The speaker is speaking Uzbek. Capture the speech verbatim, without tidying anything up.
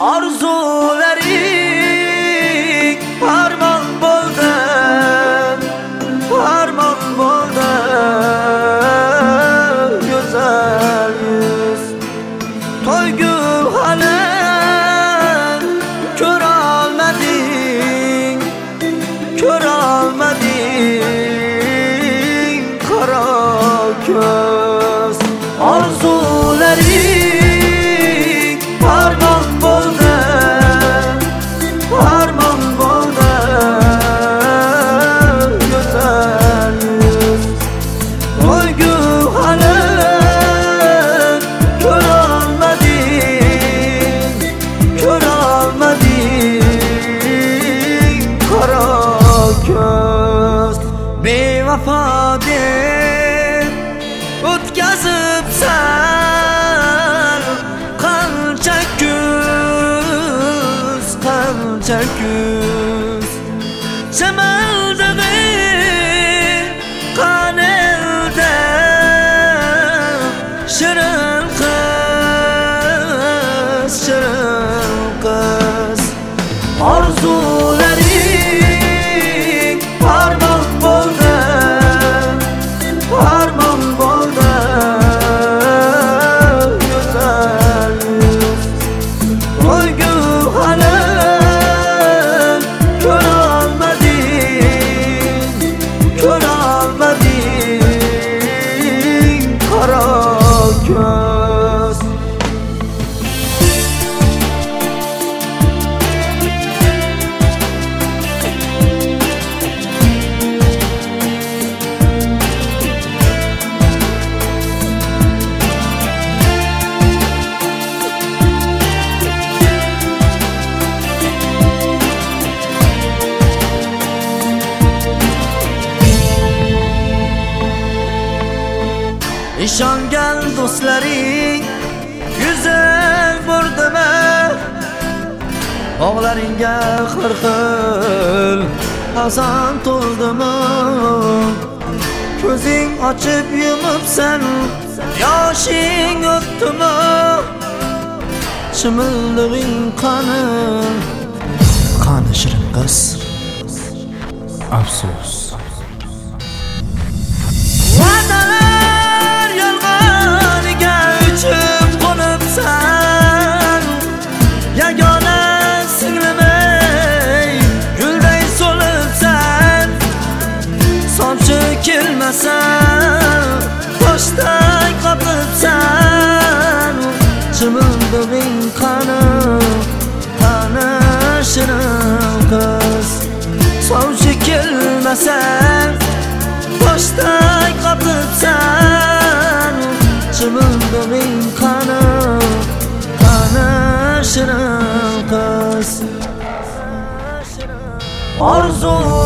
Arzularing armon bo'ldi, armon bo'ldi. Go'zal yuz to'ygu hali ko'ra olmading, ko'ra olmading. Qaro ko'z arzularing armon bo'ldi, armon bo'ldi. Go'zal yuz to'ygu hali ko'ra olmading, ko'ra olmading. Qaro ko'z bevafo deb o'tkazibsan qancha kuz, qancha kuz. Shamaldig'i qanelda shirin qiz, shirin qiz. Arzularing armon bo'ldi, armon bo'ldi. Go'zal yuz to'ygu hali ko'ra olmading, ko'ra olmading. Qaro ko'z ishongan do'stlaring yuzi burdimi? Bog'laringga har xil hazon to'ldimi? Ko'zing ochib yumibsan, yoshing o'tdimi? Chimildig'ing qani, qani shirin qiz. Afsus. Va'dalar yolg'oniga uchib qo'nibsan, yagona singlimay gulday so'libsan. Somchi kelmasa toshday qotibsan. Chimildig'ing qani, qani shirin qiz. Somchi kelmasa toshday qotibsan. Chimildig'ing qani, qani shirin qiz. Orzu